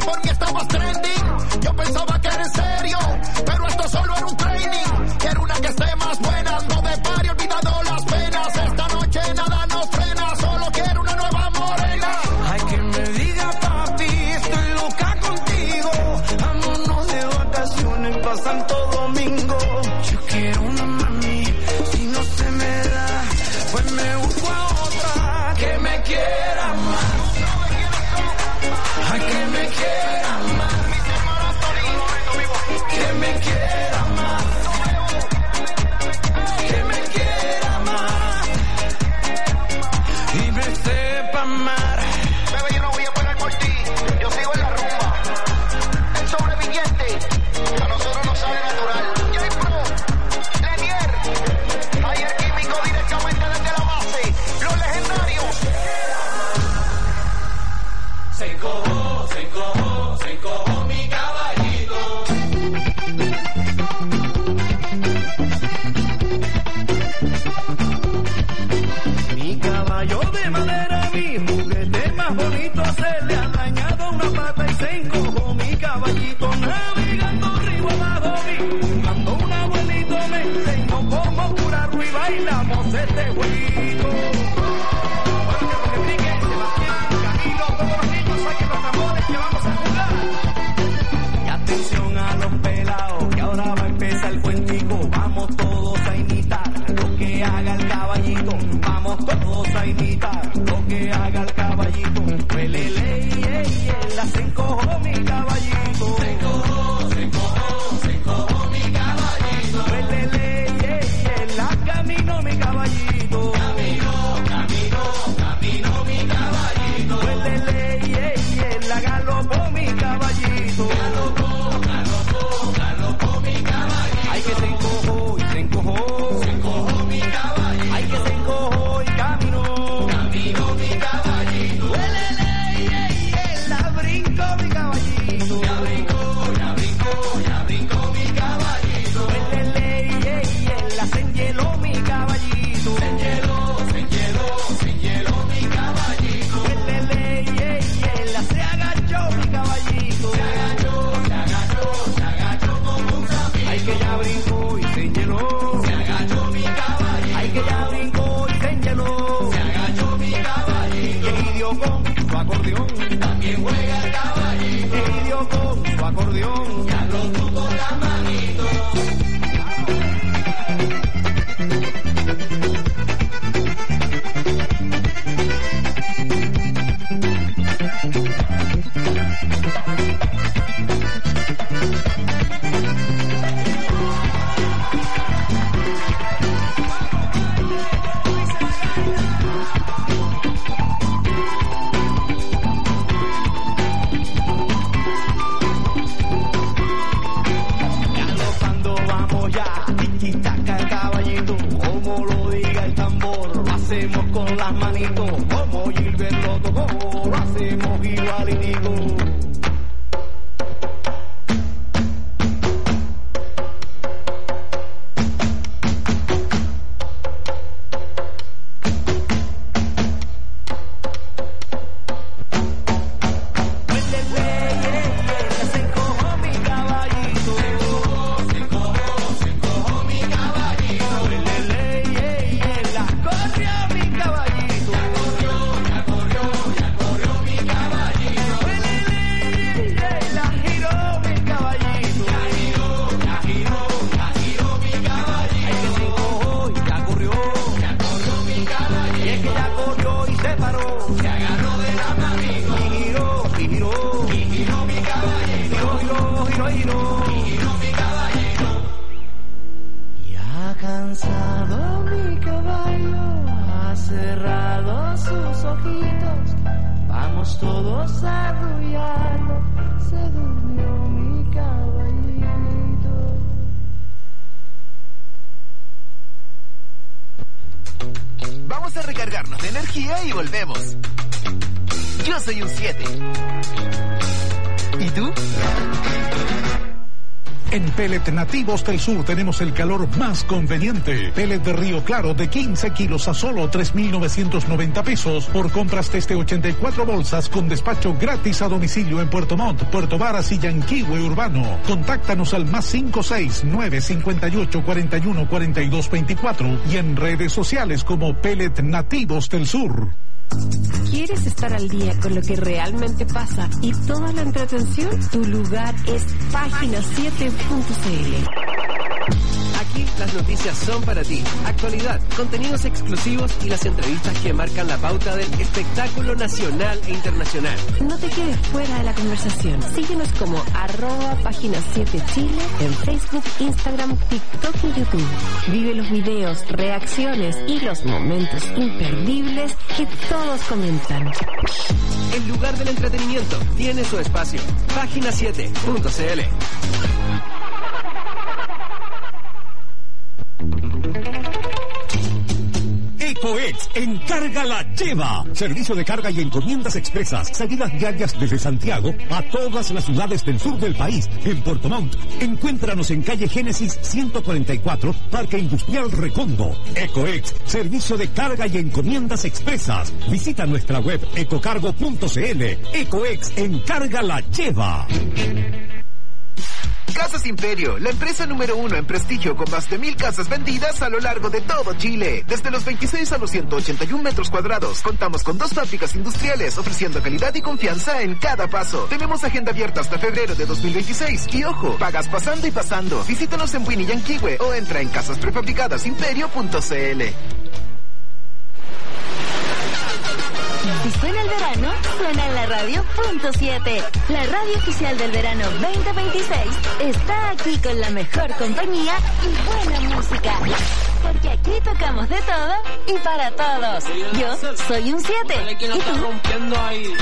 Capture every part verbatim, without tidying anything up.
California estabas trending. Yo pensaba que era en serio, pero esto solo era un training. Quiero una que esté más buena, ando de party, olvidado las penas. Esta noche nada nos frena, solo quiero una nueva morena. Hay que me diga papi, estoy loca contigo. Vámonos de vacaciones pa' Santo Domingo. Yo quiero una mami, si no se me da, pues me busco a otra que me quiera más. Ay, que me quiera más. Que me quiera más. Que me quiera más. Y me sepa amar. Bebé, yo no voy a parar por ti, yo sigo en la rumba. El sobreviviente, a nosotros nos sale natural. J-Pro, Lenier, Ayer Químico directamente desde la base. Los legendarios. Se encojó, se encojó, se encojó mi caballito. Mi caballo de madera, mi juguete más bonito, se le ha dañado una pata y se encojó mi caballito. Navegando río abajo, vi, cuando un abuelito me enseñó cómo curarlo y bailamos este jueguito. Y atención a los pelados, que ahora va a empezar el cuentico. Vamos todos a imitar lo que haga el caballito. Vamos todos a imitar lo que haga el caballito. Huelele, ey, ey, la se encojó mi caballito. Se encojó, se encojó, se encojó mi caballito. Huelele, ey, ey, la camino mi caballito. Camino, camino, camino mi caballito. Huelele, ey, ey, la galopó mi caballito. Galopó, galopó, galopó mi caballito. Ay, que se encojó y se encojó. Se encojó mi caballito. Ay, que se encojó y caminó. Caminó mi caballito. Huelele, ey, ey, la brincó mi caballito. Ya brincó, ya brincó, ya brincó mi caballito. Huelele, ey, ey, la se enhieló mi caballito. Se enhieló, se enhieló, se enhieló mi caballito. Huelele, ey, ey, la se agachó mi caballito. Se agachó, se agachó, se agachó como un sapito. Ay, que ya brincó y se enhieló. Se agachó mi caballito. Ay, que ya brincó y se enhieló. Se agachó mi caballito. Y dio con su acordeón. También juega el caballito. Y dio con su acordeón. Ya lo tuvo con las manitos. Galopando vamos ya, tiki-taka el caballito, como lo diga el tambor, lo hacemos con las manitos, como Gilberto tocó, lo hacemos igualitico. Se encojó mi caballito. Se encojó, se encojó, se encojó mi caballito. La corrió mi caballito. Ya corrió, ya corrió, ya corrió mi caballito. La giró mi caballito. Ya giró, ya giró, ya giró mi caballito. Ay, que se encojó y ya corrió, ya corrió mi caballito. Y es que ya corrió y se paró. Se agarró de la manito. Y giró, y giró, y giró mi caballito. Giró, giró, giró, giró. Y giró mi caballito. Ya cansado mi caballo, ha cerrado sus ojitos. Vamos todos a arrullarlo. Se durmió mi caballito. Vamos a recargarnos de energía y volvemos. Yo soy un siete. ¿Y tú? En Pellet Nativos del Sur tenemos el calor más conveniente. Pellet de Río Claro de quince kilos a solo tres mil novecientos noventa pesos por compras desde ochenta y cuatro bolsas con despacho gratis a domicilio en Puerto Montt, Puerto Varas y Yanquihue Urbano. Contáctanos al más cinco seis nueve cinco ocho cuatro uno cuatro dos dos cuatro y en redes sociales como Pellet Nativos del Sur. ¿Quieres estar al día con lo que realmente pasa y toda la entretención? Tu lugar es página siete punto c l. Aquí las noticias son para ti. Actualidad, contenidos exclusivos y las entrevistas que marcan la pauta del espectáculo nacional e internacional. No te quedes fuera de la conversación. Síguenos como arroba página siete Chile en Facebook, Instagram, TikTok y YouTube. Vive los videos, reacciones y los momentos imperdibles que todos comentan. El lugar del entretenimiento tiene su espacio. página siete punto c l. EcoEx, encarga la lleva. Servicio de carga y encomiendas expresas. Salidas diarias desde Santiago a todas las ciudades del sur del país. En Puerto Montt, encuéntranos en calle Génesis ciento cuarenta y cuatro, Parque Industrial Recondo. EcoEx, servicio de carga y encomiendas expresas. Visita nuestra web ecocargo punto c l. EcoEx, encarga la lleva. Casas Imperio, la empresa número uno en prestigio con más de mil casas vendidas a lo largo de todo Chile. Desde los veintiséis a los ciento ochenta y un metros cuadrados, contamos con dos fábricas industriales ofreciendo calidad y confianza en cada paso. Tenemos agenda abierta hasta febrero de dos mil veintiséis y ojo, pagas pasando y pasando. Visítanos en Buin y Yanquihue o entra en casas prefabricadas imperio punto c l. Si suena el verano, suena en la radio punto siete. La radio oficial del verano veinte veintiséis está aquí con la mejor compañía y buena música. Porque aquí tocamos de todo y para todos. Yo soy un siete. ¿Y tú?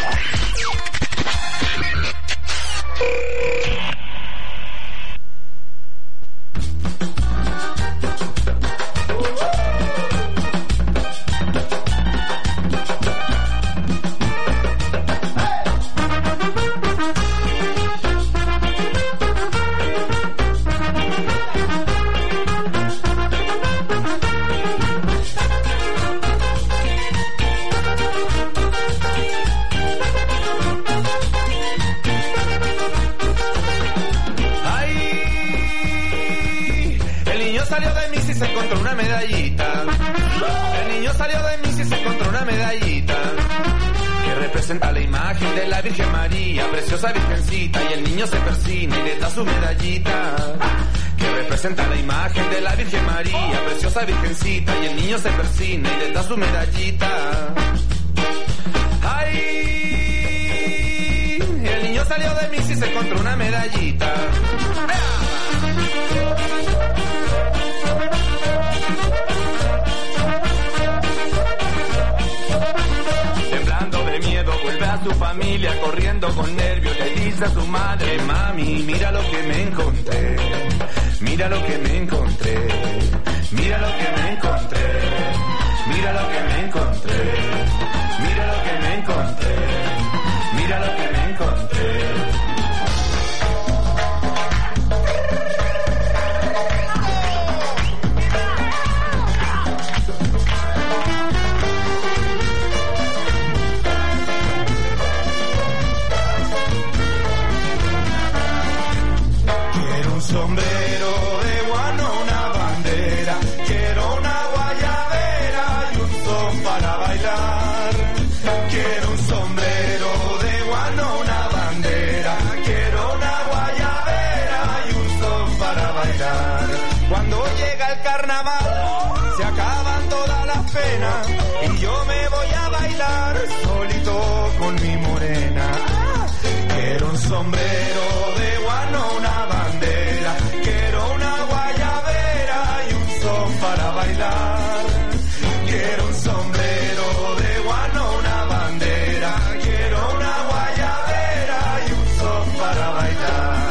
se encontró una medallita. El niño salió de Miss y se encontró una medallita que representa la imagen de la Virgen María, preciosa virgencita, y el niño se persina y le da su medallita que representa la imagen de la Virgen María, preciosa virgencita, y el niño se persina y le da su medallita. Ay, el niño salió de Miss y se encontró una medallita. Temblando de miedo vuelve a su familia, corriendo con nervios le dice a su madre: mami, mira lo que me encontré, mira lo que me encontré, mira lo que me encontré, mira lo que me encontré, mira lo que me encontré, mira lo que me encontré. Sombrero de guano, una bandera, quiero una guayabera y un son para bailar. Quiero un sombrero de guano, una bandera, quiero una guayabera y un son para bailar. Cuando llega el carnaval, se acaban todas las penas y yo me voy a bailar solito con mi morena. Quiero un sombrero de guano, una bandera, quiero una guayabera y un son para bailar. Quiero un sombrero de guano, una bandera, quiero una guayabera y un son para bailar.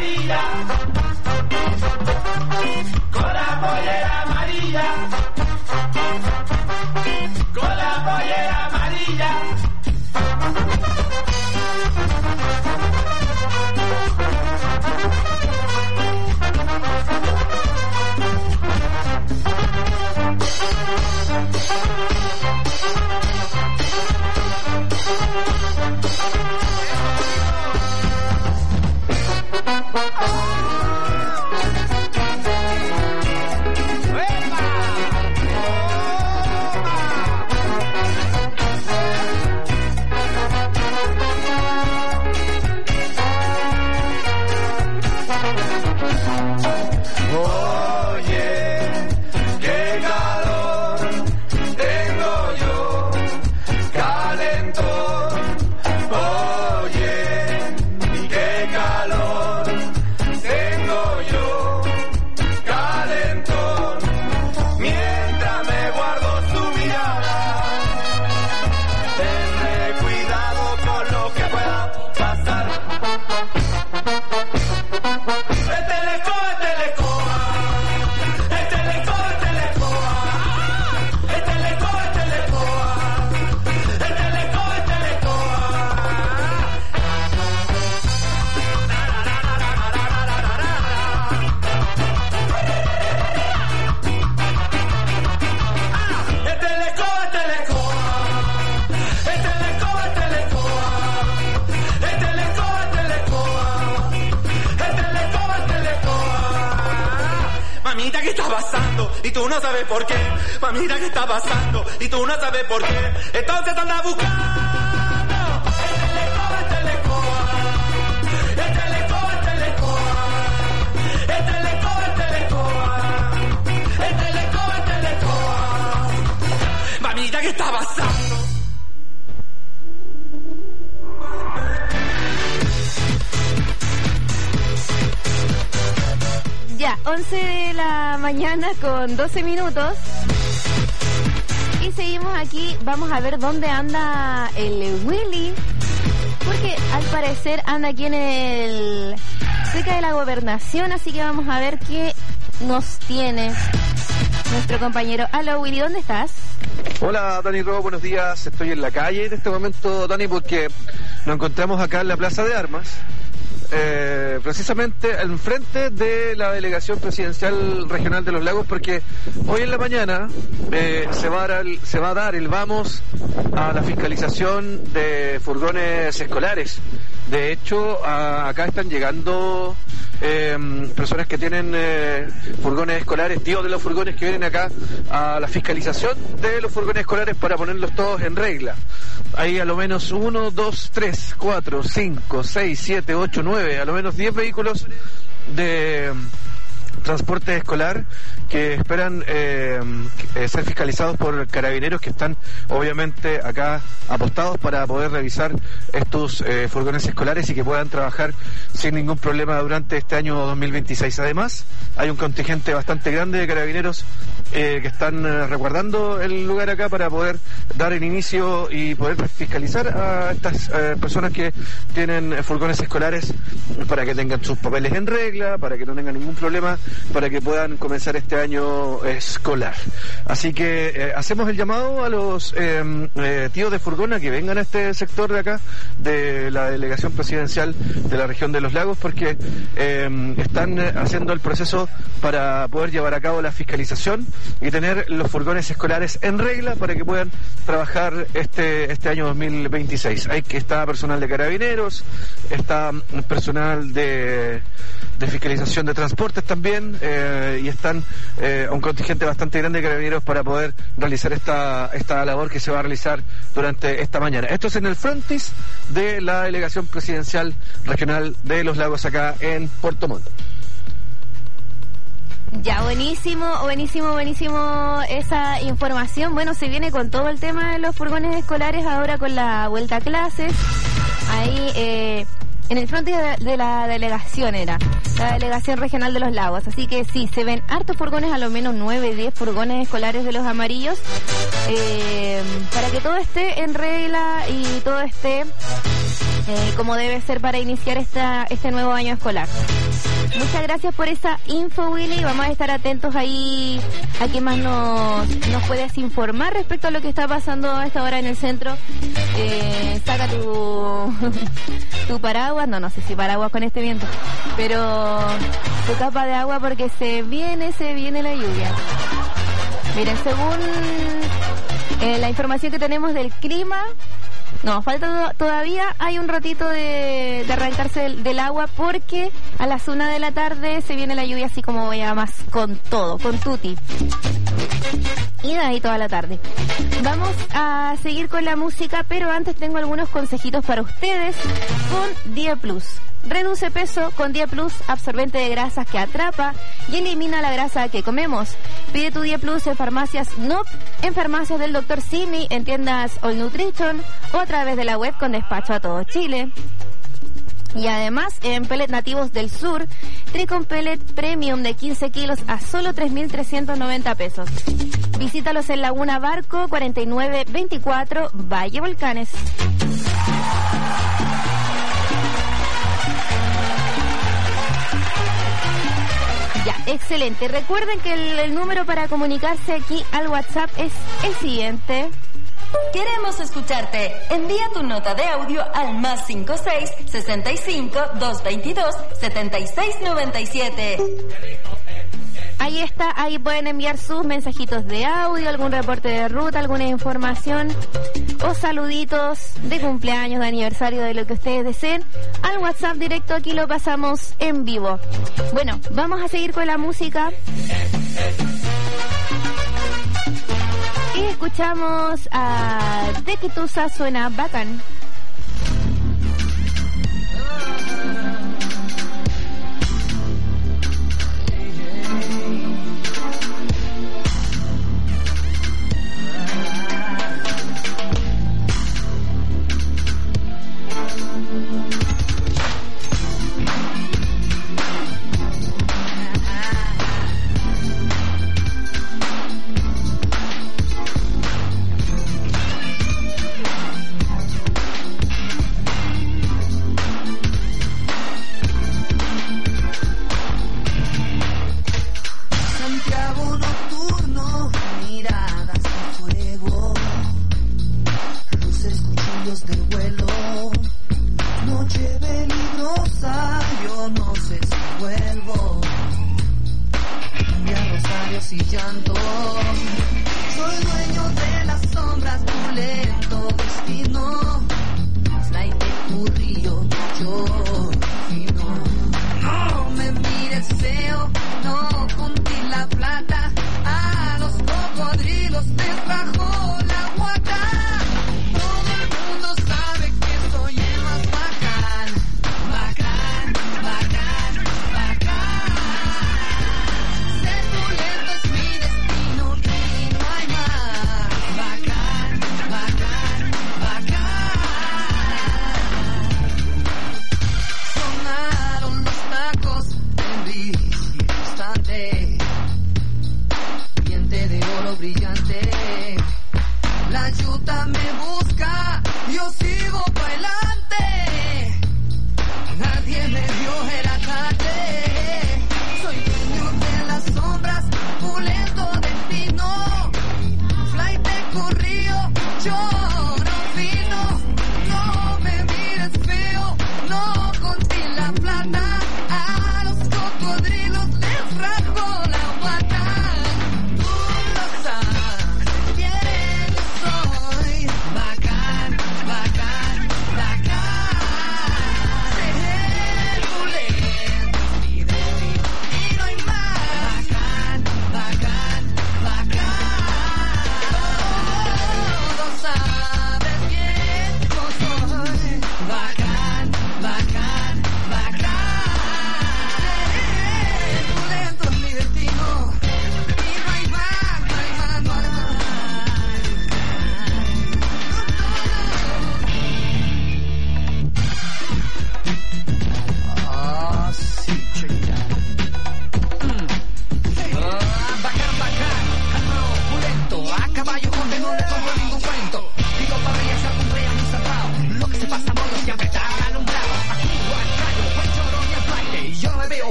amarilla, con la pollera amarilla, con la pollera amarilla. Y tú no sabes por qué, mamita, ¿qué está pasando? Y tú no sabes por qué, entonces te andas buscando. El telecoa, el telecoa, el telecoa, el telecoa, el telecoa, el telecoa, el telecoa. Mamita, ¿qué está pasando? Ya, once de la mañana con doce minutos. Y seguimos aquí, vamos a ver dónde anda el Willy. Porque al parecer anda aquí en el... cerca de la gobernación, así que vamos a ver qué nos tiene nuestro compañero. Aló Willy, ¿dónde estás? Hola Dani Robo, buenos días. Estoy en la calle en este momento, Dani, porque nos encontramos acá en la Plaza de Armas. Eh, precisamente enfrente de la delegación presidencial regional de los Lagos, porque hoy en la mañana eh, se, va a dar el, se va a dar el vamos a la fiscalización de furgones escolares. De hecho, a, acá están llegando eh, personas que tienen eh, furgones escolares, tíos de los furgones que vienen acá a la fiscalización de los furgones escolares para ponerlos todos en regla. Hay a lo menos uno, dos, tres, cuatro, cinco, seis, siete, ocho, nueve, a lo menos diez vehículos de transporte escolar que esperan eh, ser fiscalizados por carabineros que están obviamente acá apostados para poder revisar estos eh, furgones escolares y que puedan trabajar sin ningún problema durante este año dos mil veintiséis. Además, hay un contingente bastante grande de carabineros eh, que están eh, resguardando el lugar acá para poder dar el inicio y poder fiscalizar a estas eh, personas que tienen eh, furgones escolares para que tengan sus papeles en regla, para que no tengan ningún problema, para que puedan comenzar este año escolar. Así que eh, hacemos el llamado a los eh, eh, tíos de furgón a que vengan a este sector de acá, de la delegación presidencial de la región de los Lagos, porque eh, están haciendo el proceso para poder llevar a cabo la fiscalización y tener los furgones escolares en regla para que puedan trabajar este este año dos mil veintiséis. Hay que está personal de carabineros, está personal de, de fiscalización de transportes también, eh, y están eh, un contingente bastante grande de carabineros para poder realizar esta esta labor que se va a realizar durante esta mañana. Esto es en el frontis de la delegación presidencial regional de los Lagos acá en Puerto Montt. Ya, buenísimo, buenísimo, buenísimo esa información. Bueno, se viene con todo el tema de los furgones escolares ahora con la vuelta a clases. Ahí, eh, en el frente de, de la delegación era, la delegación regional de los Lagos. Así que sí, se ven hartos furgones, a lo menos nueve, diez furgones escolares de los amarillos, eh, para que todo esté en regla y todo esté eh, como debe ser para iniciar esta, este nuevo año escolar. Muchas gracias por esa info, Willy. Vamos a estar atentos ahí a qué más nos, nos puedes informar respecto a lo que está pasando a esta hora en el centro. Eh, saca tu, tu paraguas, no, no sé si paraguas con este viento, pero tu capa de agua porque se viene, se viene la lluvia. Miren, según eh, la información que tenemos del clima, no, falta todavía, hay un ratito de, de arrancarse del, del agua porque a las una de la tarde se viene la lluvia así como ya más con todo, con tutti. Y de ahí toda la tarde. Vamos a seguir con la música, pero antes tengo algunos consejitos para ustedes con Día Plus. Reduce peso con Día Plus, absorbente de grasas que atrapa y elimina la grasa que comemos. Pide tu Día Plus en farmacias N O P, en farmacias del doctor Simi, en tiendas All Nutrition o a través de la web con despacho a todo Chile. Y además en Pellet Nativos del Sur, Tricon Pellet Premium de quince kilos a solo tres mil trescientos noventa pesos. Visítalos en Laguna Barco cuarenta y nueve veinticuatro, Valle Volcanes. Ya, excelente. Recuerden que el, el número para comunicarse aquí al WhatsApp es el siguiente. Queremos escucharte. Envía tu nota de audio al más cinco seis, sesenta y cinco, doscientos veintidós, setenta y seis noventa y siete. Ahí está, ahí pueden enviar sus mensajitos de audio, algún reporte de ruta, alguna información o saluditos de cumpleaños, de aniversario, de lo que ustedes deseen, al WhatsApp directo. Aquí lo pasamos en vivo. Bueno, vamos a seguir con la música. Y escuchamos a De Quitusa, Suena Bacán. Y llanto, soy dueño de las sombras, tu lento destino, slide de tu río, yo fino. No me mires feo, no conté la plata, a los cocodrilos les bajó la guata. Todo el mundo sabe que soy el más bacán, bacán, bacán, bacán. Soy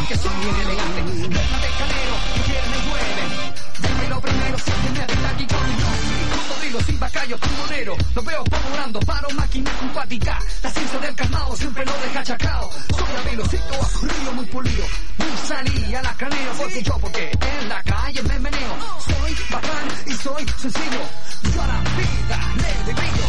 que soy bien elegante. Déjate calero, tu piel me mueve. Déjame lo primero, siénteme de aquí con yo. Cocodrilo sin bacayo, timonero. Lo veo volando, paro máquina simpática. La ciencia del calmado siempre lo deja chacao. Soy avilocito, acurrido, muy pulido. Muy salí a la canera, porque yo, porque en la calle me meneo. Soy bacán y soy sencillo. Yo a la vida le doy brillo.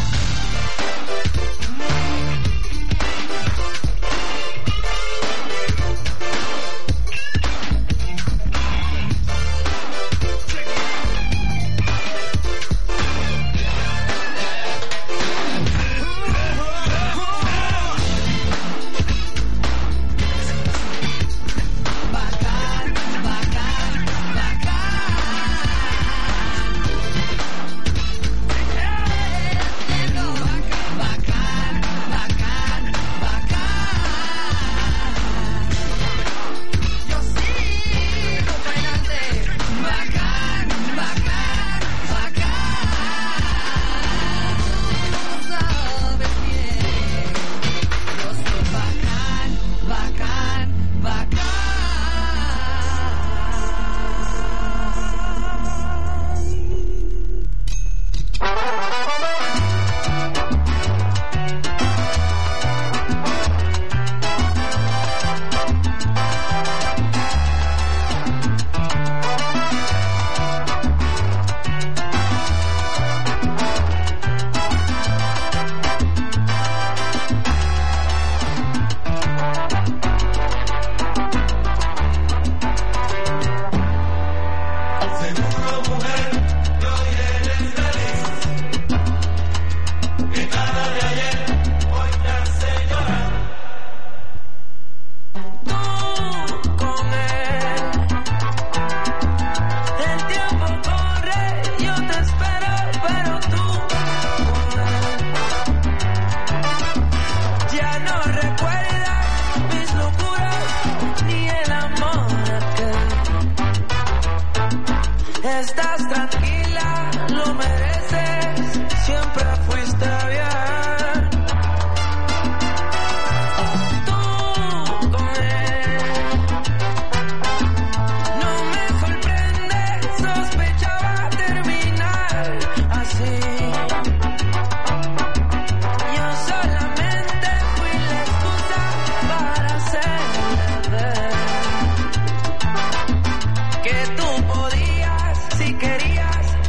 Que tú podías, si querías,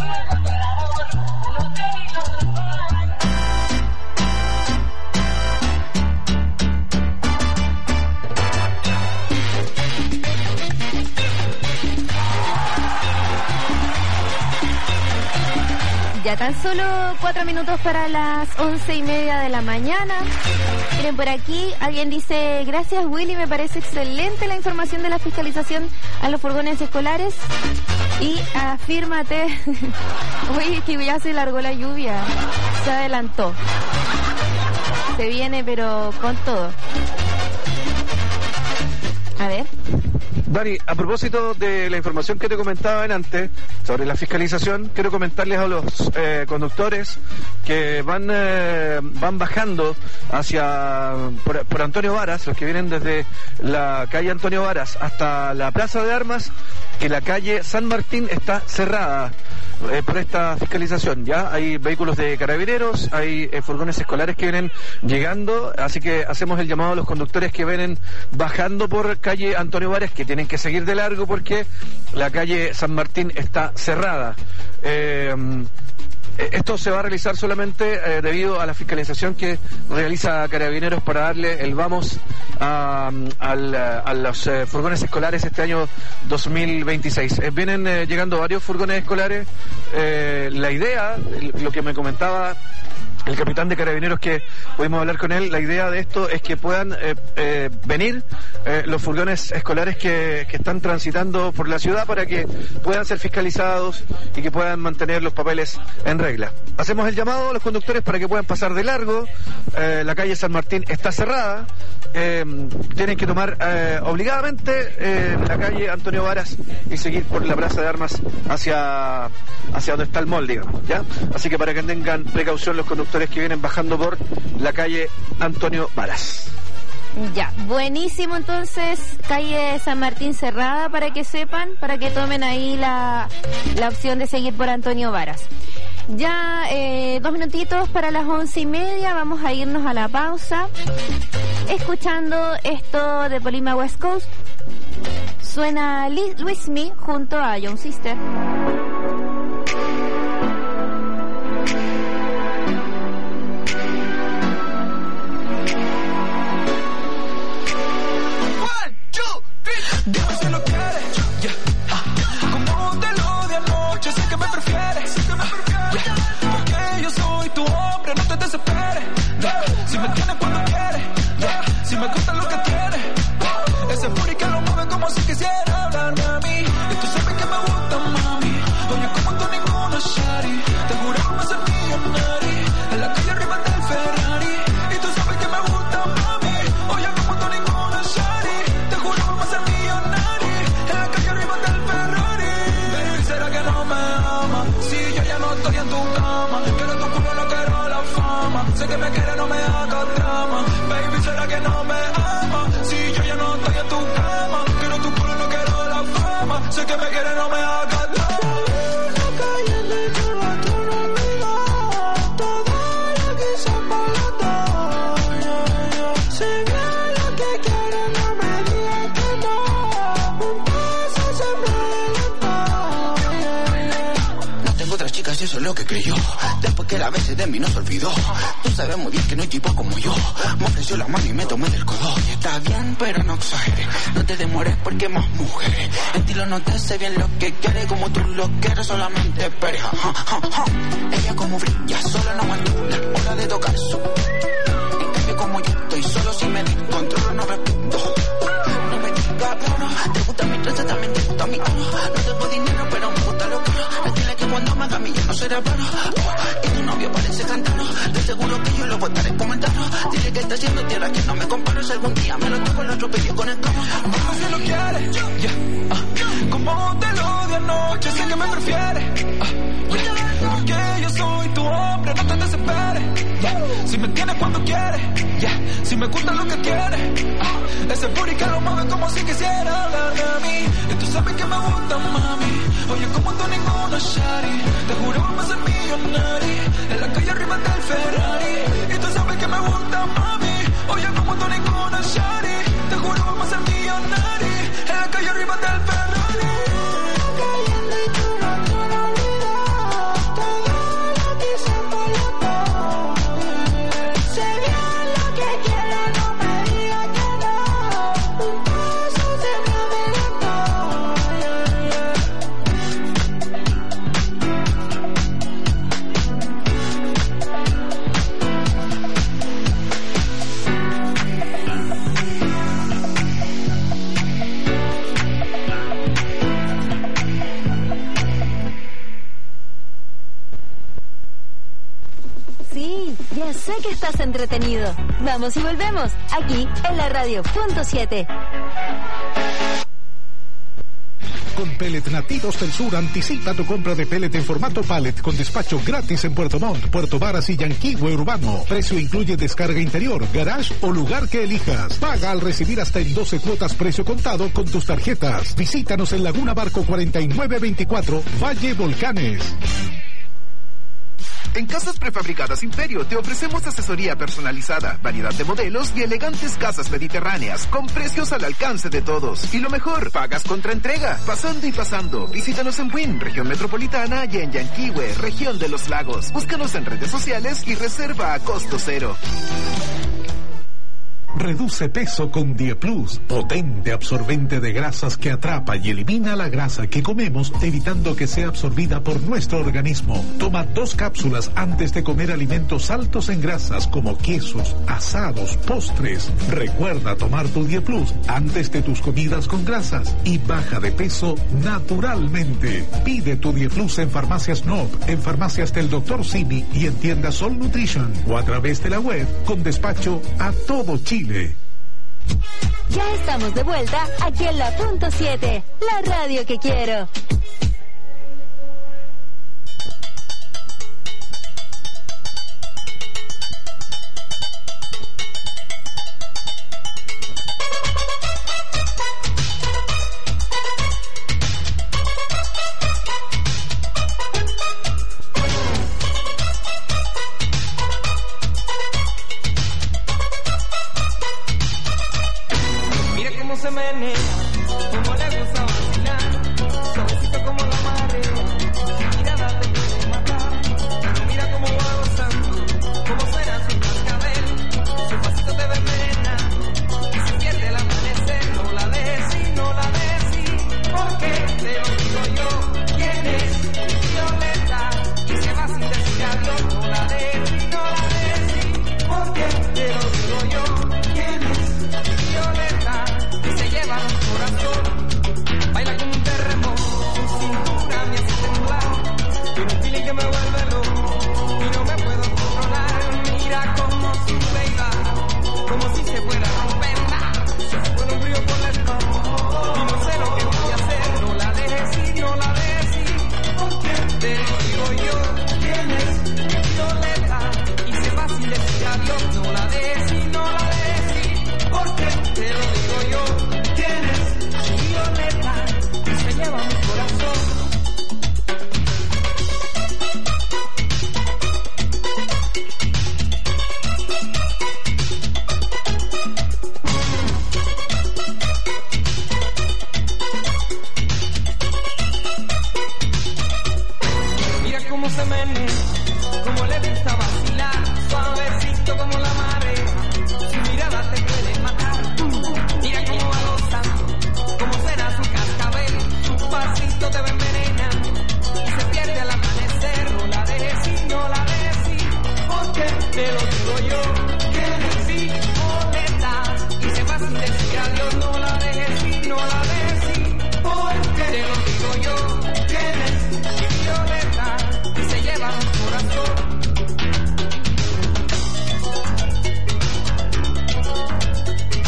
Ya tan solo cuatro minutos para las once y media de la mañana. Miren, por aquí alguien dice: gracias Willy, me parece excelente la información de la fiscalización a los furgones escolares. Y afírmate. Oye, que ya se largó la lluvia, se adelantó, se viene pero con todo. A ver. Dani, a propósito de la información que te comentaba antes sobre la fiscalización, quiero comentarles a los eh, conductores que van eh, van bajando hacia por, por Antonio Varas, los que vienen desde la calle Antonio Varas hasta la Plaza de Armas, que la calle San Martín está cerrada eh, por esta fiscalización. Ya hay vehículos de carabineros, hay eh, furgones escolares que vienen llegando, así que hacemos el llamado a los conductores que vienen bajando por calle Antonio Varas, que tienen que seguir de largo porque la calle San Martín está cerrada. Eh, Esto se va a realizar solamente eh, debido a la fiscalización que realiza Carabineros para darle el vamos a, a, a los eh, furgones escolares este año dos mil veintiséis. Eh, vienen eh, llegando varios furgones escolares. Eh, la idea, lo que me comentaba el capitán de Carabineros, que pudimos hablar con él, la idea de esto es que puedan eh, eh, venir eh, los furgones escolares que, que están transitando por la ciudad para que puedan ser fiscalizados y que puedan mantener los papeles en regla. Hacemos el llamado a los conductores para que puedan pasar de largo. Eh, la calle San Martín está cerrada. Eh, tienen que tomar eh, obligadamente eh, la calle Antonio Varas y seguir por la Plaza de Armas hacia, hacia donde está el mall, digamos, ¿ya? Así que para que tengan precaución los conductores que vienen bajando por la calle Antonio Varas. Ya, buenísimo. Entonces, calle San Martín cerrada, para que sepan, para que tomen ahí la, la opción de seguir por Antonio Varas. Ya eh, dos minutitos para las once y media, vamos a irnos a la pausa escuchando esto de Polima West Coast. Suena Luismi junto a Young Sister. Dime si lo quieres, yeah. ah. Como te lo di anoche, sé que me prefieres, sé que me prefieres yeah. Porque yo soy tu hombre, no te desesperes yeah. Si me tienes cuando quieres yeah. Si me gusta lo que tienes yeah. Ese booty que lo mueve como si quisiera hablarme a mí. Y tú sabes que me gusta, mami. Oye, como tú ninguna shari. Te juro que me hace millonario en la calle arriba del Ferrari. Y tú sabes que me gusta, mami. Oye, como tú ninguna shari. Te juro que me hace millonario en la calle arriba del Ferrari. Baby, ¿será que no me ama? Si yo ya no estoy en tu cama. Quiero tu culo, no quiero la fama. Sé que me quiere, no me haga drama. Baby, ¿será que no me ama? Si yo ya no estoy en tu cama. Quiero tu culo, no quiero la fama. Sé que me quiere, no me haga drama. Eso es lo que creyó. Después que la vez de mí no se olvidó. Tú sabes muy bien que no hay tipo como yo. Me ofreció la mano y me tomé del codo. Y está bien, pero no exageres. No te demores porque más mujeres. En ti lo noté, sé bien lo que quiere. Como tú lo quieres, solamente esperes. Ja, ja, ja. Ella como brilla, solo no aguantó la hora de tocar su. En cambio como yo estoy solo, si me descontrolo no respondo. No me digas, no, te gusta mi traza, también te gusta mi cono. No tengo dinero, pero me gusta lo caro. Dile que cuando me haga millones no será plano. Oh, y tu novio parece cantano. De seguro que yo lo voy a estar comentando. Dile que está haciendo tierra, que no me comparo. Si algún día me lo toco, lo atropello con el carro. Dime si lo quieres, yeah. ah. Como te lo di anoche, sé que me prefieres. Ah, yeah. Porque yo soy tu hombre, no te desesperes. Yeah. Si me tienes cuando quieres, yeah. Si me gusta lo que quieres. Ah, ese booty que lo mueve como si quisiera hablarme a mí. Y tú sabes que me gusta, mami. Oye, como tú ninguna shari. Te juro que me hace millonario en la calle arriba del Ferrari. Y tú sabes que me gusta, mami. Oye, como tú ninguna shari. Te juro que me hace millonario en la calle arriba del Ferrari. Ya sé que estás entretenido. Vamos y volvemos, aquí en la radio punto siete. Con Pellet Nativos del Sur, anticipa tu compra de pellet en formato pallet con despacho gratis en Puerto Montt, Puerto Varas y Yanquihue Urbano. Precio incluye descarga interior, garage o lugar que elijas. Paga al recibir hasta en doce cuotas precio contado con tus tarjetas. Visítanos en Laguna Barco cuarenta y nueve veinticuatro, Valle Volcanes. En Casas Prefabricadas Imperio te ofrecemos asesoría personalizada, variedad de modelos y elegantes casas mediterráneas con precios al alcance de todos. Y lo mejor, pagas contra entrega, pasando y pasando. Visítanos en Buin, región metropolitana, y en Yanquihue, región de los lagos. Búscanos en redes sociales y reserva a costo cero. Reduce peso con Dieplus, potente absorbente de grasas que atrapa y elimina la grasa que comemos, evitando que sea absorbida por nuestro organismo. Toma dos cápsulas antes de comer alimentos altos en grasas como quesos, asados, postres. Recuerda tomar tu Dieplus antes de tus comidas con grasas y baja de peso naturalmente. Pide tu Dieplus en Farmacias Nob, en Farmacias del doctor Simi y en tiendas Sol Nutrition o a través de la web con despacho a todo Chile. Ya estamos de vuelta aquí en la punto siete, la radio que quiero.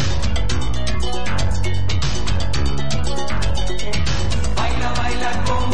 Baila, baila con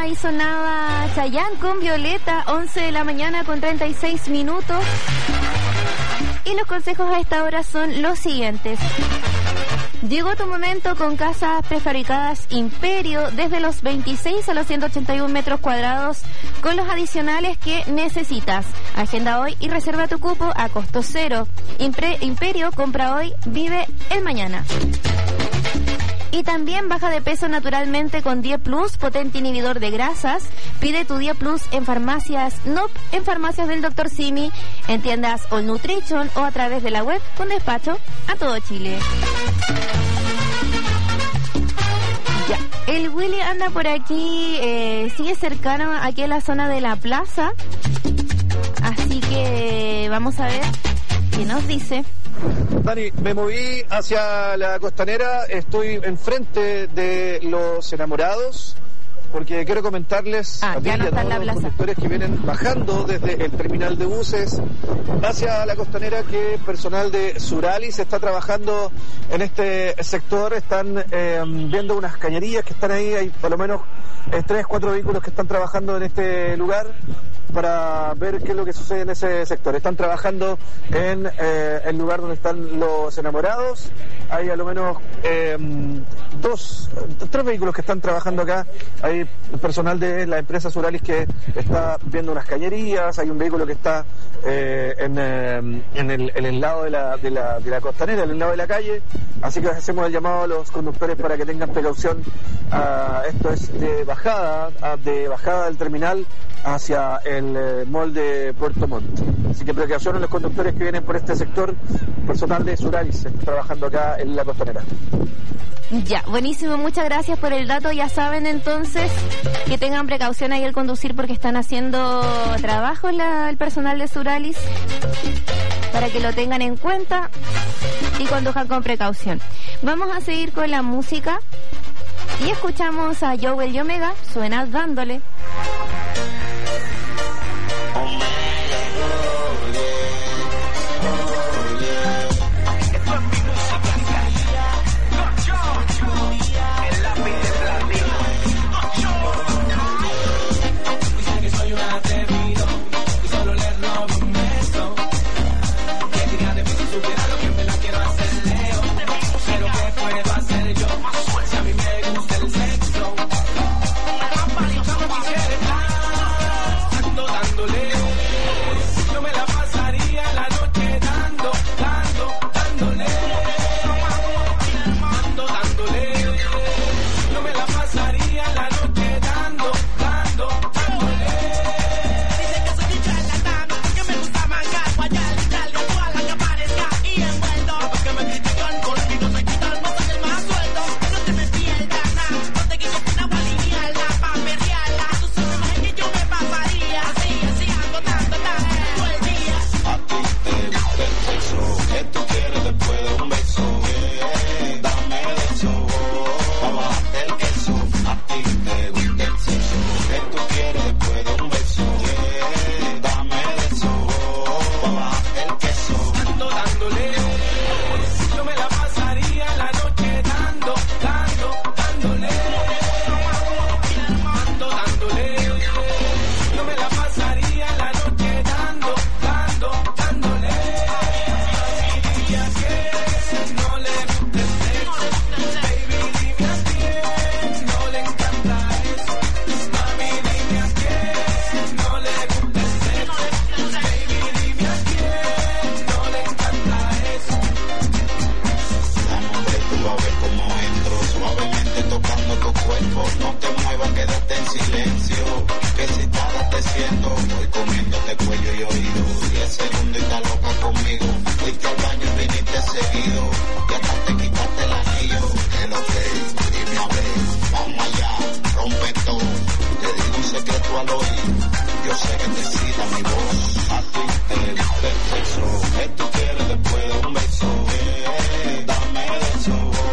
ahí sonaba Chayanne con Violeta, once de la mañana con treinta y seis minutos. Y los consejos a esta hora son los siguientes. Llegó tu momento con casas prefabricadas Imperio, desde los veintiséis a los ciento ochenta y uno metros cuadrados, con los adicionales que necesitas. Agenda hoy y reserva tu cupo a costo cero. Impre- Imperio, compra hoy, vive el mañana. Y también baja de peso naturalmente con diez plus, potente inhibidor de grasas. Pide tu diez plus en farmacias N O P, en farmacias del doctor Simi, en tiendas All Nutrition o a través de la web con despacho a todo Chile. Ya, el Willy anda por aquí, eh, sigue cercano aquí en la zona de la plaza. Así que vamos a ver qué nos dice. Dani, me moví hacia la costanera, estoy enfrente de Los Enamorados, porque quiero comentarles ah, a ti y a todos los conductores que vienen bajando desde el terminal de buses hacia la costanera que personal de Suralis está trabajando en este sector. Están eh, viendo unas cañerías que están ahí, hay por lo menos eh, tres, cuatro vehículos que están trabajando en este lugar para ver qué es lo que sucede en ese sector. Están trabajando en eh, el lugar donde están Los Enamorados. Hay a lo menos eh, dos, tres vehículos que están trabajando acá. Hay personal de la empresa Suralis que está viendo unas cañerías. Hay un vehículo que está eh, en, eh, en, el, en el lado de la, de, la, de la costanera, en el lado de la calle. Así que hacemos el llamado a los conductores para que tengan precaución. Uh, esto es de bajada, uh, de bajada del terminal hacia el eh, mall de Puerto Montt. Así que precaución a los conductores que vienen por este sector. Personal de Suralis está trabajando acá en la costanera. Ya, buenísimo, muchas gracias por el dato. Ya saben entonces que tengan precaución ahí al conducir porque están haciendo trabajo la, el personal de Suralis, para que lo tengan en cuenta y conduzcan con precaución. Vamos a seguir con la música y escuchamos a Joel y Omega, suena Dándole.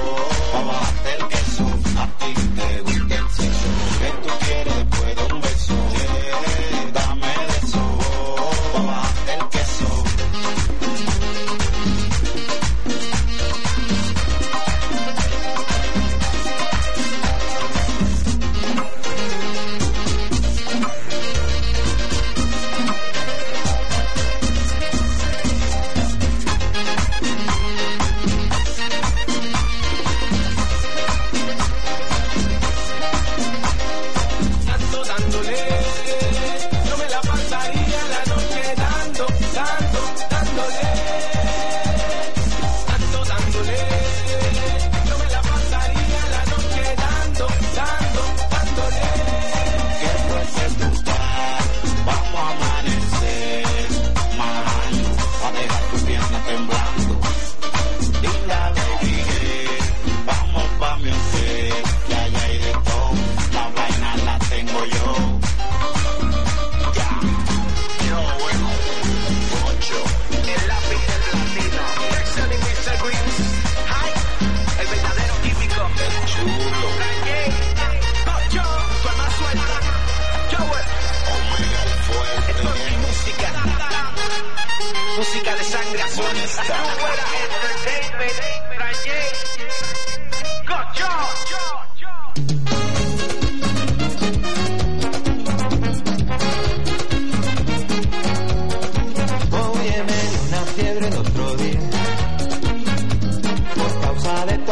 Después de un beso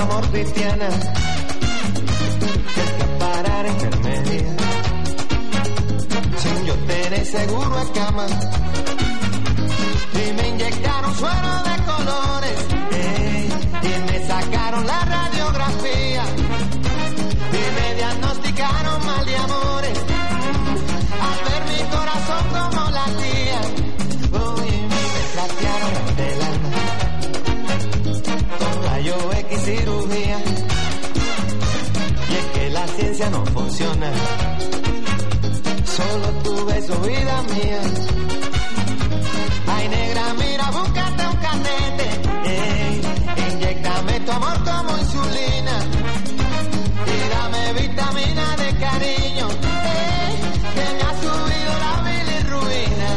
amor cristiana, que escapara enfermería, sin yo tener seguro a cama, y me inyectaron suero de colores, ey, y me sacaron la radiografía, y me diagnosticaron mal de amores, al ver mi corazón como latía, uy, me trastearon del alma, con rayo X cirugía, y es que la ciencia no funciona, solo tu beso, vida mía. Ay, negra, mira, búscate un canete, ey, inyéctame tu amor como insulina, y dame vitamina de cariño, ey, que me ha subido la bilirrubina.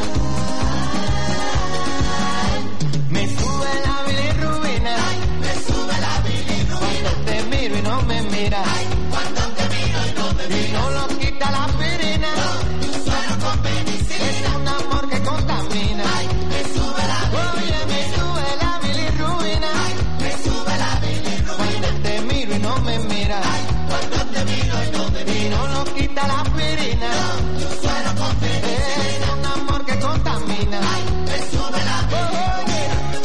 Me sube la bilirrubina, me sube la bilirrubina. Cuando te miro y no me miras, cuando te miro y no me miras, y no lo quita la aspirina, no, tu suero con penicilina. Es un amor que contamina. Oye, me sube la bilirrubina, me sube la bilirrubina. Cuando te miro y no me miras, cuando te miro y no me miras, y no lo quita la aspirina, no, yo suero con penicilina. Es un amor que contamina. Me sube la bilirrubina.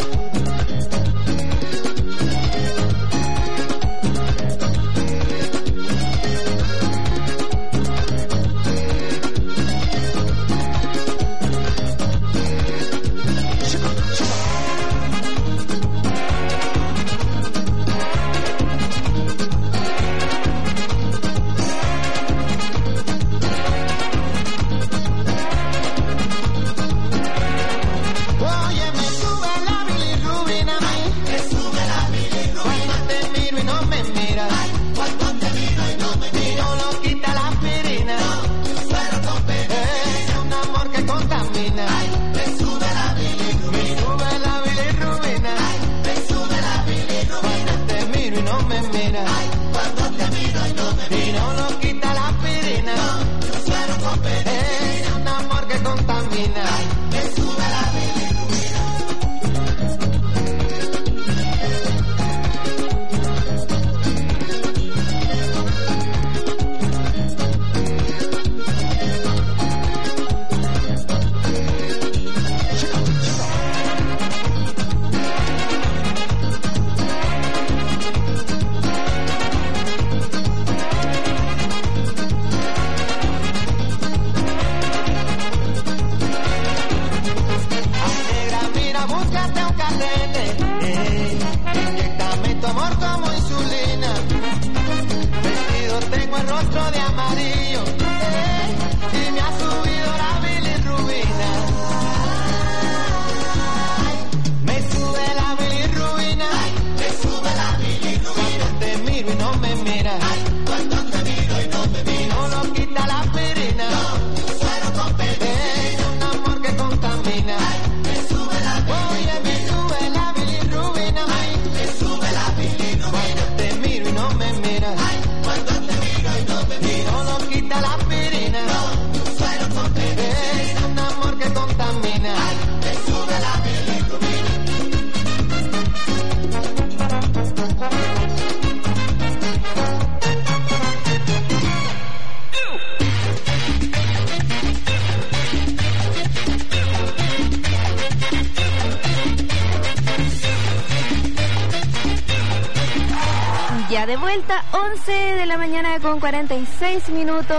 Ya de vuelta, once de la mañana con cuarenta y seis minutos.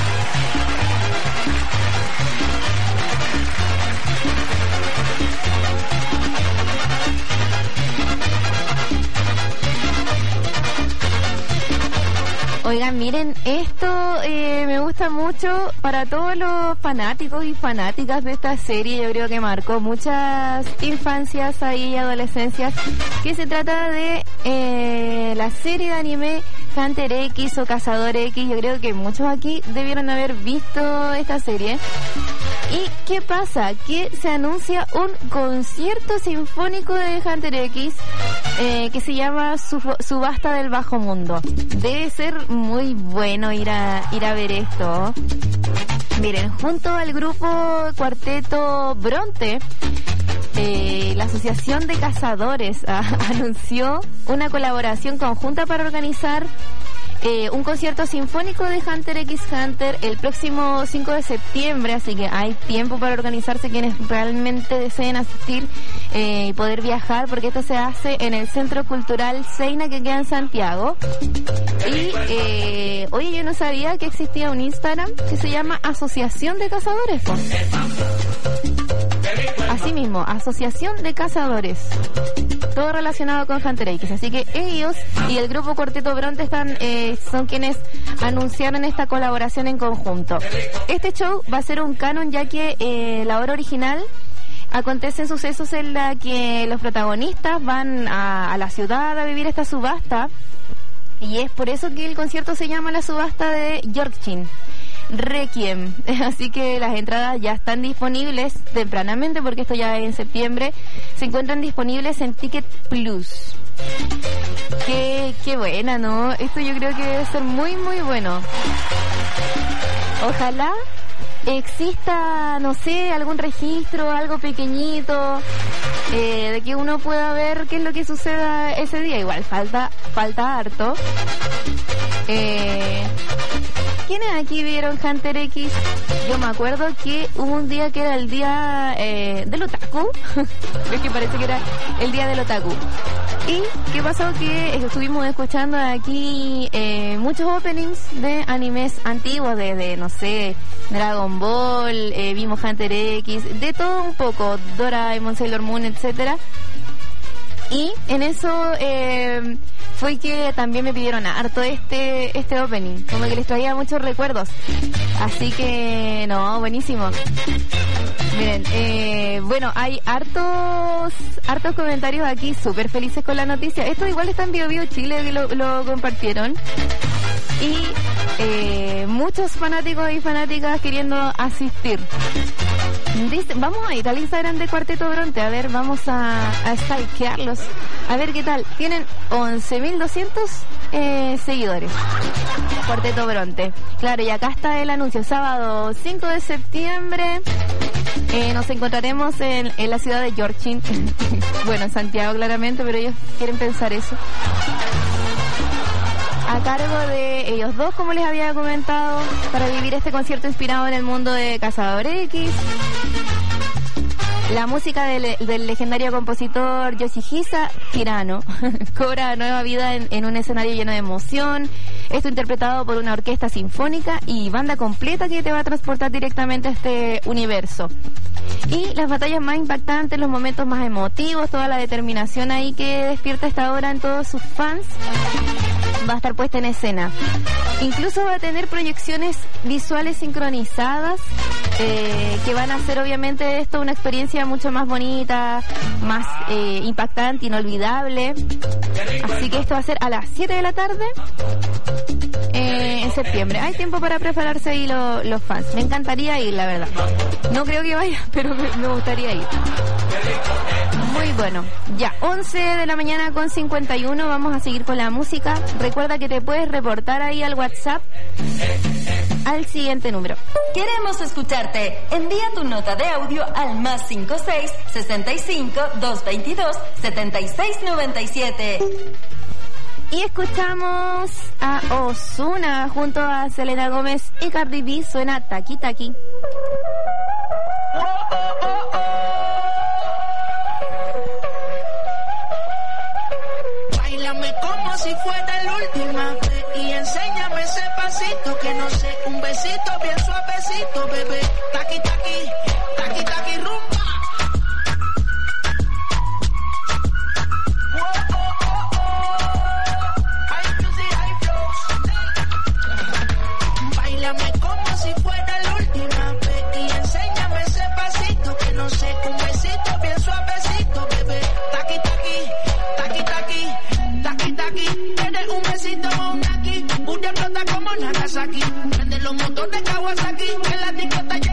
Oigan, miren, esto eh, me gusta mucho para todos los fanáticos y fanáticas de esta serie. Yo creo que marcó muchas infancias ahí, adolescencias, que se trata de eh, la serie de anime Hunter X o Cazador X. Yo creo que muchos aquí debieron haber visto esta serie. ¿Y qué pasa? Que se anuncia un concierto sinfónico de Hunter X eh, que se llama Subasta del Bajo Mundo. Debe ser muy bueno ir a ir a ver esto. Miren, junto al grupo Cuarteto Bronte, eh, la Asociación de Cazadores a, anunció una colaboración conjunta para organizar Eh, un concierto sinfónico de Hunter x Hunter el próximo cinco de septiembre, así que hay tiempo para organizarse quienes realmente deseen asistir eh, y poder viajar, porque esto se hace en el Centro Cultural Seina, que queda en Santiago. Y eh, oye, yo no sabía que existía un Instagram que se llama Asociación de Cazadores. Así mismo, Asociación de Cazadores, todo relacionado con Hunter X, así que ellos y el grupo Cuarteto Bronte están eh, son quienes anunciaron esta colaboración en conjunto. Este show va a ser un canon, ya que eh, la obra original acontecen sucesos en la que los protagonistas van a, a la ciudad a vivir esta subasta, y es por eso que el concierto se llama la subasta de Yorkshire Requiem. Así que las entradas ya están disponibles tempranamente, porque esto ya es en septiembre. Se encuentran disponibles en Ticket Plus. Qué, qué buena, ¿no? Esto yo creo que debe ser muy, muy bueno. Ojalá exista, no sé, algún registro, algo pequeñito, eh, de que uno pueda ver qué es lo que suceda ese día. Igual falta, falta harto. Eh... ¿Quiénes aquí vieron Hunter X? Yo me acuerdo que hubo un día que era el día eh, del otaku. Es que parece que era el día del otaku. ¿Y qué pasó? Que estuvimos escuchando aquí eh, muchos openings de animes antiguos, de, de no sé, Dragon Ball, eh, vimos Hunter X, de todo un poco, Doraemon, Sailor Moon, etcétera. Y en eso eh, fue que también me pidieron harto este este opening, como que les traía muchos recuerdos. Así que, no, buenísimo. Miren, eh, bueno, hay hartos hartos comentarios aquí, súper felices con la noticia. Esto igual está en Bio Bio Chile, que lo, lo compartieron. Y eh, muchos fanáticos y fanáticas queriendo asistir. Dice, vamos a ir al Instagram de Cuarteto Bronte, a ver, vamos a, a stalkearlos, a ver qué tal. Tienen once mil doscientos eh, seguidores, Cuarteto Bronte. Claro, y acá está el anuncio, sábado cinco de septiembre, eh, nos encontraremos en, en la ciudad de Yorkshire. Bueno, en Santiago claramente, pero ellos quieren pensar eso. A cargo de ellos dos, como les había comentado, para vivir este concierto inspirado en el mundo de Cazador X. La música del, del legendario compositor Yoshihisa Hirano cobra nueva vida en, en un escenario lleno de emoción. Esto interpretado por una orquesta sinfónica y banda completa que te va a transportar directamente a este universo. Y las batallas más impactantes, los momentos más emotivos, toda la determinación ahí que despierta esta obra en todos sus fans, va a estar puesta en escena. Incluso va a tener proyecciones visuales sincronizadas, eh, que van a hacer obviamente esto una experiencia mucho más bonita, más eh, impactante, inolvidable. Así que esto va a ser a las siete de la tarde eh, en septiembre. Hay tiempo para prepararse ahí lo, los fans. Me encantaría ir, la verdad. No creo que vaya, pero me, me gustaría ir. Muy bueno. Ya, once de la mañana con cincuenta y uno. Vamos a seguir con la música. Recuerda que te puedes reportar ahí al WhatsApp al siguiente número. Queremos escucharte. Envía tu nota de audio al más cinco seis, sesenta y cinco, doscientos veintidós, setenta y seis noventa y siete. Y escuchamos a Ozuna junto a Selena Gómez y Cardi B. Suena Taki Taki. Báilame como si fuera la última vez y enséñame ese pasito que no sé, un besito bien suavecito, bebé. Taki taki, taki taki rumba. Báilame como si fuera la última vez y enséñame ese pasito que no sé, un besito bien suavecito, bebé. Taki taki, taki taki, taki taki. Eres un besito o un taki, una explota como Nagasaki. Prende los motores Kawasaki, que la discota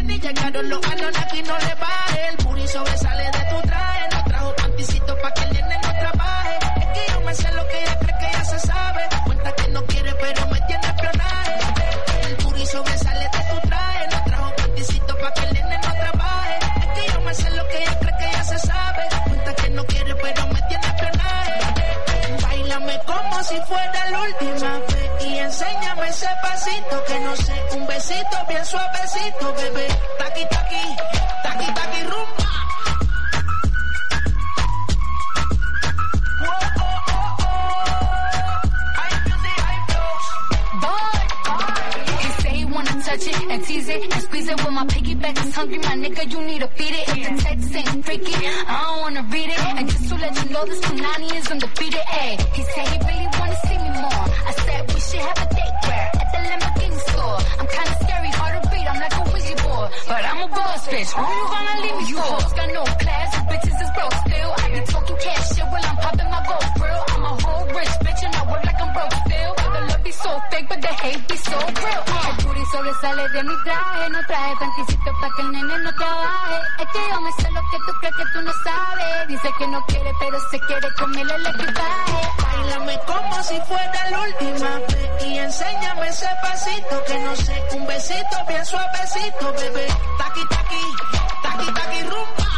wanna be my nigga, you need to beat it. If the text ain't freaky, I don't wanna read it. And just to let you know, this Punani is undefeated. Ay, he said he really wanna see me more. I said we should have a date where at the Lamborghini store. I'm kinda scary, hard to beat, I'm like a Ouija board. But I'm a boss bitch, who you gonna leave me for? You hoes got no class, you bitches is broke still. I be talking cash shit while I'm popping my gold grill. I'm a whole rich bitch and I work like I'm broke still. The love be so fake, but the hate be so real. Uh. El booty sobresale de mi traje, no traje panticito pa' que el nene no trabaje. Es que yo me sé lo que tú crees que tú no sabes. Dice que no quiere, pero se quiere comerle el equipaje. Báilame como si fuera la última vez y enséñame ese pasito que no sé, un besito bien suavecito, bebé. Taqui, taqui, taqui, taqui, rumba.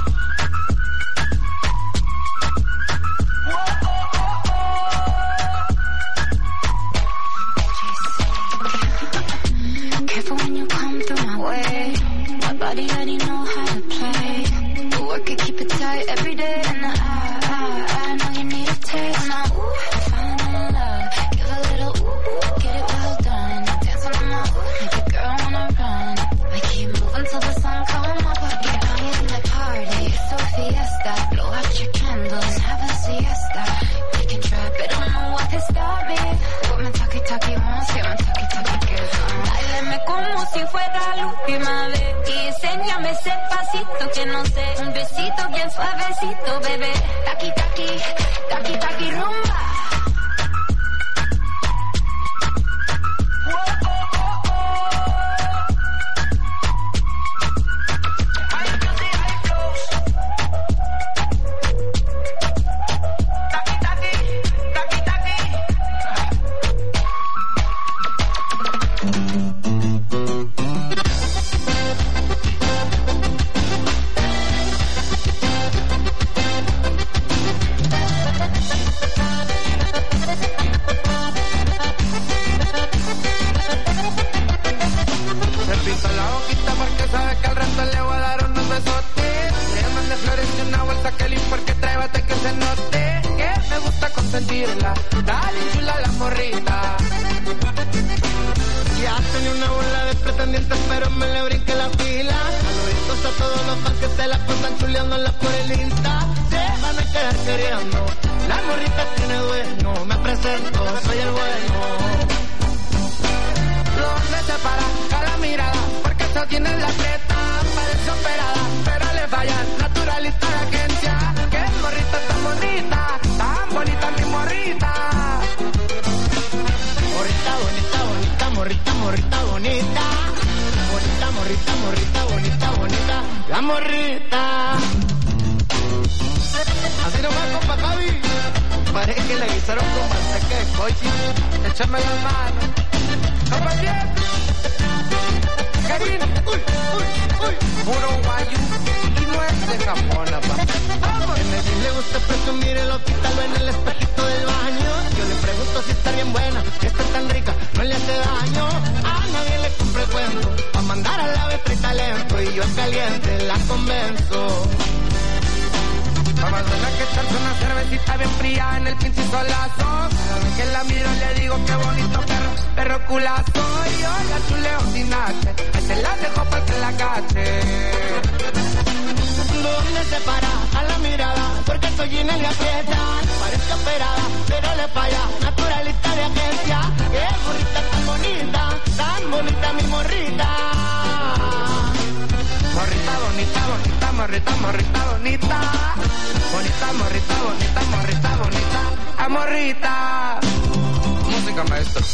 Careful when you come through my way. My body already know how to play. But work it, keep it tight every day. And I, I, I know you need a taste. Now, ooh, falling in love. Give a little ooh, ooh, get it well done. Dance on my ooh, make a girl wanna run. We keep moving till the sun come up. Get on in the party, it's a fiesta. Blow out your candles, have a siesta. We can try, but don't know what to start with. What my talkie talkie wants, yeah, my talkie talkie gives. Báileme como si fuera la última vez y enséñame ese pasito que no sé, un besito bien suavecito, bebé. Taqui, taqui, taqui, taqui, rumba. Dale chula la morrita. Ya tenía una bola de pretendientes, pero me le brinqué la fila. Saluditos a todos los fans que se la pasan chuleándola por el Insta. Se van a quedar queriendo. La morrita tiene dueño. Me presento, soy el bueno. ¿Dónde se para? A la mirada, porque eso tiene la creta. Parece operada, pero le falla. Naturalista de agencia. Que morrita tan bonita, tan bonita mi morrita. Morrita bonita, bonita, morrita, morrita bonita. Bonita, morrita, morrita, bonita, bonita. La morrita. Así nomás, compa Javi. Parece que le guisaron con manteca de coche. Échame la mano. Compa bien. Karin. Uy, uy, uy. Puro guayu. Y no es de Japón, papá. En el gym le gusta presumir el hospital en el espejito del baño. Yo le pregunto si está bien buena, si está tan rica, no le hace daño. A nadie le compra el cuento, pa' mandar a la vez trae talento. Y yo en caliente la convenzo. Vamos a tener que echarse una cervecita bien fría en el pinche solazo. Cada vez que la miro le digo qué bonito perro, perro culazo. Y yo la chuleo sin H, ahí se la dejo para que la cache. ¿Dónde se para? A la mirada, porque soy en el aprieta. Parece operada, pero le falla. Naturalista de agencia. Qué morrita tan bonita, tan bonita mi morrita. Morrita bonita, bonita, morrita, morrita bonita. Bonita, morrita, bonita, morrita, bonita. A morrita. Música, maestro.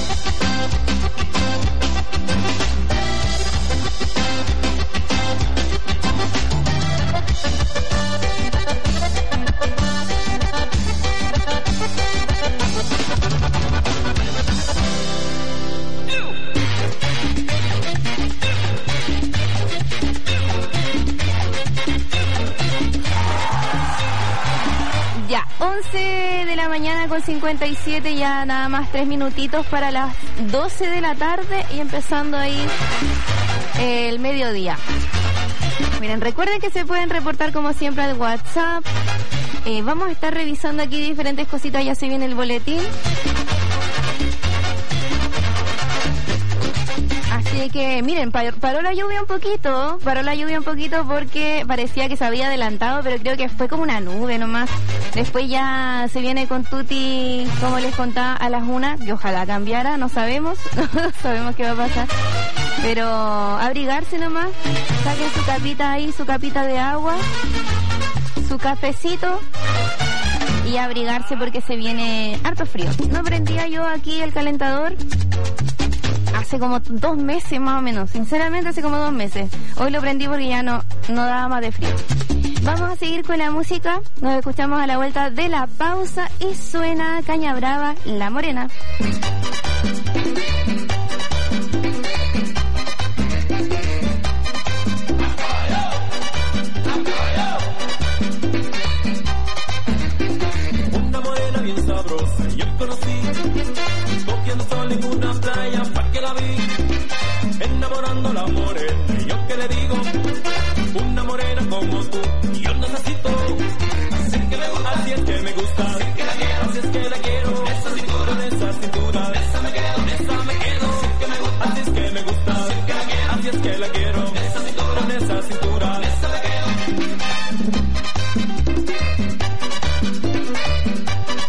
Ya, once de la mañana con cincuenta y siete, ya nada más tres minutitos para las doce de la tarde y empezando ahí el mediodía. Miren, recuerden que se pueden reportar como siempre al WhatsApp. Eh, vamos a estar revisando aquí diferentes cositas, ya se viene el boletín. Así Así que, miren, par- paró la lluvia un poquito, paró la lluvia un poquito porque parecía que se había adelantado, pero creo que fue como una nube nomás. Después ya se viene con Tuti, como les contaba, a las una, que ojalá cambiara, no sabemos, no sabemos qué va a pasar. Pero abrigarse nomás, saquen su capita ahí, su capita de agua, su cafecito y abrigarse porque se viene harto frío. No prendía yo aquí el calentador hace como dos meses más o menos, sinceramente hace como dos meses. Hoy lo prendí porque ya no, no daba más de frío. Vamos a seguir con la música, nos escuchamos a la vuelta de la pausa y suena Caña Brava, La Morena. Una morena bien sabrosa yo conocí